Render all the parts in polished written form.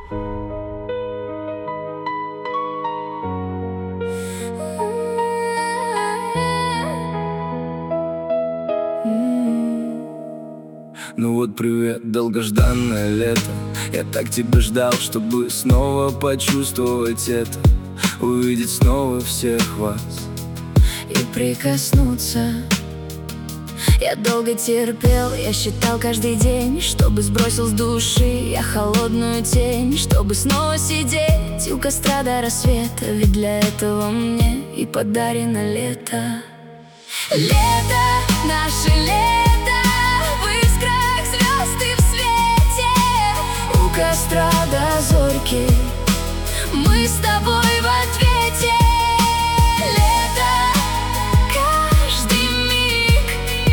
Ну вот привет, долгожданное лето. Я так тебя ждал, чтобы снова почувствовать это, увидеть снова всех вас и прикоснуться. Я долго терпел, я считал каждый день, чтобы сбросил с души я холодную тень, чтобы снова сидеть у костра до рассвета. Ведь для этого мне и подарено лето. Лето, наше лето, в искрах звезд и в свете, у костра до зорьки, мы с тобой в ответе. Лето, каждый миг,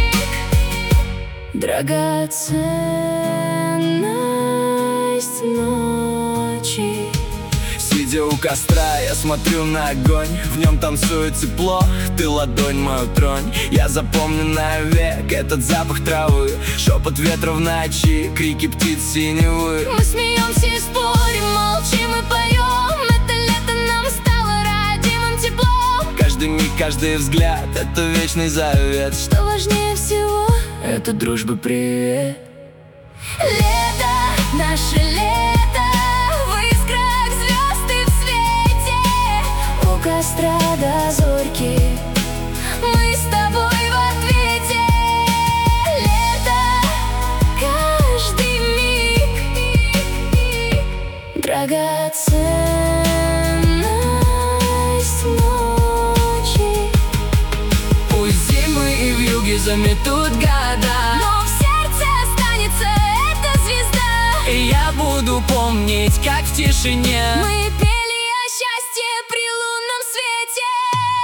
драгоценность ночи. Сидя у костра, я смотрю на огонь, в нем танцует тепло, ты ладонь мою тронь. Я запомню навек этот запах травы, шепот ветра в ночи, крики птиц синевы. Мы смеемся и спорим, молчим и поем. Это лето нам стало родимым теплом. Каждый миг, каждый взгляд — это вечный завет. Что важнее всего — это дружба, привет. Лето, наше лето, в искрах звезд и в свете, у костра до зорьки, мы с тобой в ответе. Лето, каждый миг, драгоценность ночи. Пусть зимы и вьюги заметут года, но в сердце останется эта звезда. и я буду помнить, как в тишине мы пели о счастье при лунном свете.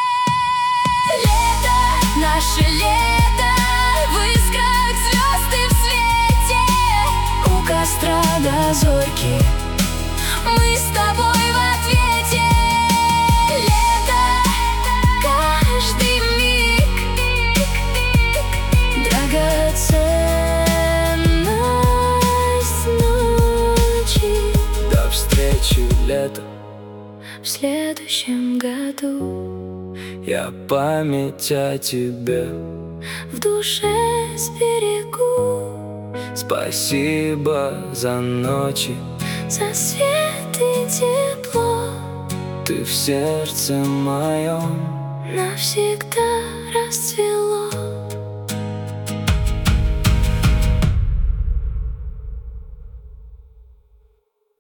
Лето, наше лето, в искрах звезд и в свете, у костра до зорьки, мы с тобой в ответе. Лето, каждый миг, драгоценность ночи. До встречи, лето. В следующем году Я память о тебе в душе сберегу. Спасибо за ночи, За свет и тепло, ты в сердце моем навсегда расцвело.